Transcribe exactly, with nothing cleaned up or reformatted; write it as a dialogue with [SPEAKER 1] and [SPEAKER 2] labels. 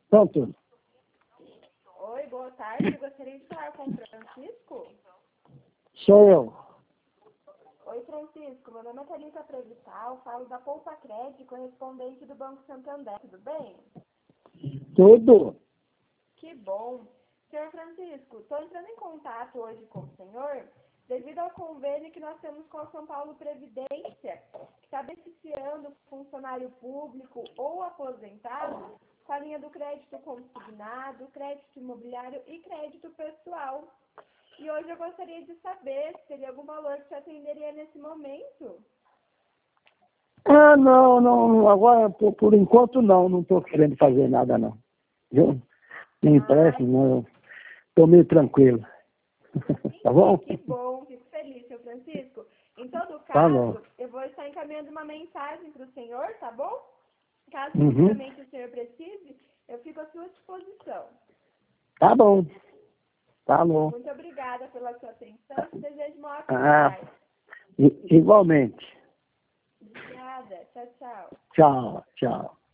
[SPEAKER 1] Pronto.
[SPEAKER 2] Oi, boa tarde. Eu gostaria de falar com o Francisco.
[SPEAKER 1] Sou eu.
[SPEAKER 2] Oi, Francisco. Meu nome é Thalita Prevital. Falo da Poupa Crédito, correspondente do Banco Santander. Tudo bem?
[SPEAKER 1] Tudo.
[SPEAKER 2] Que bom. Senhor Francisco, estou entrando em contato hoje com o senhor devido ao convênio que nós temos com a São Paulo Previdência, que está beneficiando funcionário público ou aposentado com a linha do crédito consignado, crédito imobiliário e crédito pessoal. E hoje eu gostaria de saber se teria algum valor que te atenderia nesse momento.
[SPEAKER 1] Ah, não, não. Agora, por, por enquanto, não. Não estou querendo fazer nada, não. Viu? Me empréstimo, não. Estou meio tranquilo. Tá bom?
[SPEAKER 2] Que bom, fico feliz, senhor Francisco. Em todo
[SPEAKER 1] Tá bom.
[SPEAKER 2] caso, eu vou estar encaminhando uma mensagem para o senhor, tá bom? Caso
[SPEAKER 1] Uhum.
[SPEAKER 2] futuramente o senhor precise, eu fico à sua disposição.
[SPEAKER 1] Tá bom. Tá bom.
[SPEAKER 2] Muito obrigada pela sua atenção e desejo uma ótima
[SPEAKER 1] Ah,
[SPEAKER 2] tarde.
[SPEAKER 1] i- igualmente.
[SPEAKER 2] Obrigada. Tchau, tchau.
[SPEAKER 1] Tchau, tchau.